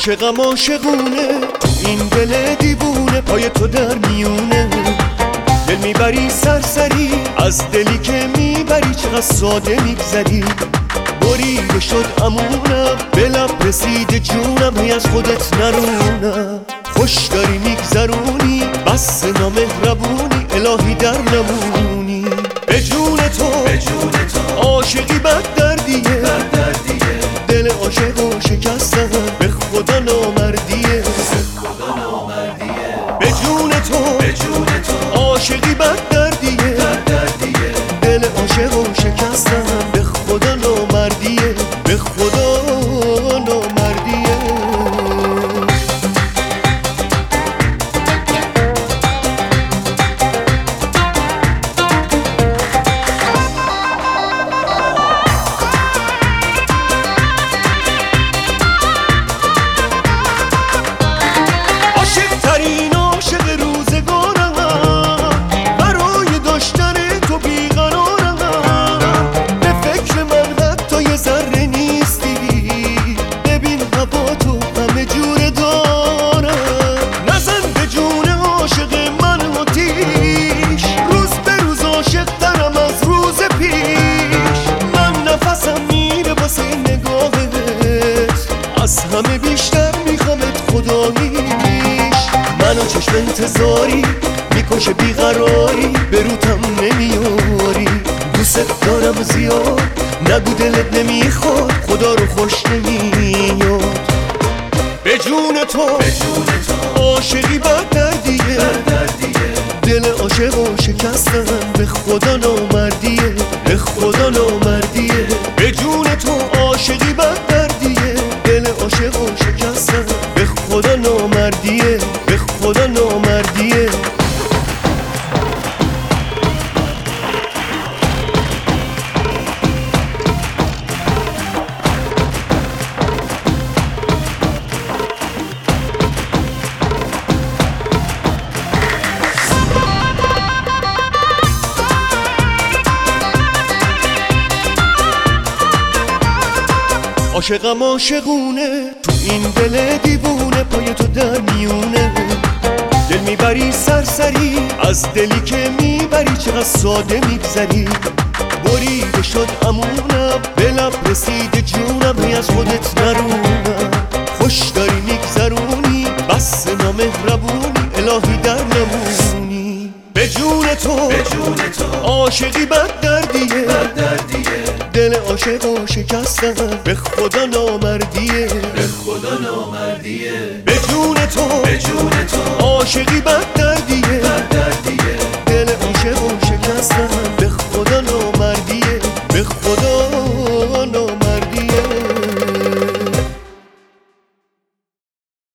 عاشقم عاشقونه تو این دل دیوونه، پای تو در میونه دل میبری سرسری، از دلی که میبری چقدر ساده میگذری. بریده شد امونم به لب رسیده جونم، هی از خودت نرونم. خوش داری میگذرونی بس نامهربونی، الهی در نمونی. به جون تو عاشقی بد دردیه، دل عاشق و شکستن به خدا نامردیه. به جون تو عاشقی بد دردیه، دل عاشق و شکستن به خدا نامردیه، به خدا نامردیه. از همه بیشتر میخوامت خداییش، منو چشم انتظاری میکشه بیقراری، به روتم نمیاری. دوست دارم زیاد نگو دلت نمیخواد، خدا رو خوش نمیاد. به جون تو عاشقی بد دردیه، دل عاشق و شکستن به خدا نامردیه، به خدا نامردیه. به جون تو عاشقی بد دردیه، دل عاشق و شکستن به خدا نامردیه، به خدا نامردیه. عاشقم عاشقونه تو این دل دیوونه، پای تو در میونه دل میبری سرسری، از دلی که میبری چقدر ساده میگذری. بریده شد امونم به لب رسیده جونم، هی از خودت نرونم. خوش داری میگذرونی بس نامهربونی، الهی در نمونی. به جون تو عاشقی بد دردیه، دل عاشق و شکستن به خدا نامردیه، به خدا نامردیه. به جون تو عاشقی بد